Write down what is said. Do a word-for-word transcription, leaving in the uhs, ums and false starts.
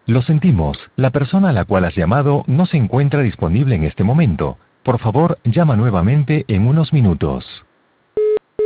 Lo sentimos, la persona a la cual has llamado no se encuentra disponible en este momento. Por favor, llama nuevamente en unos minutos.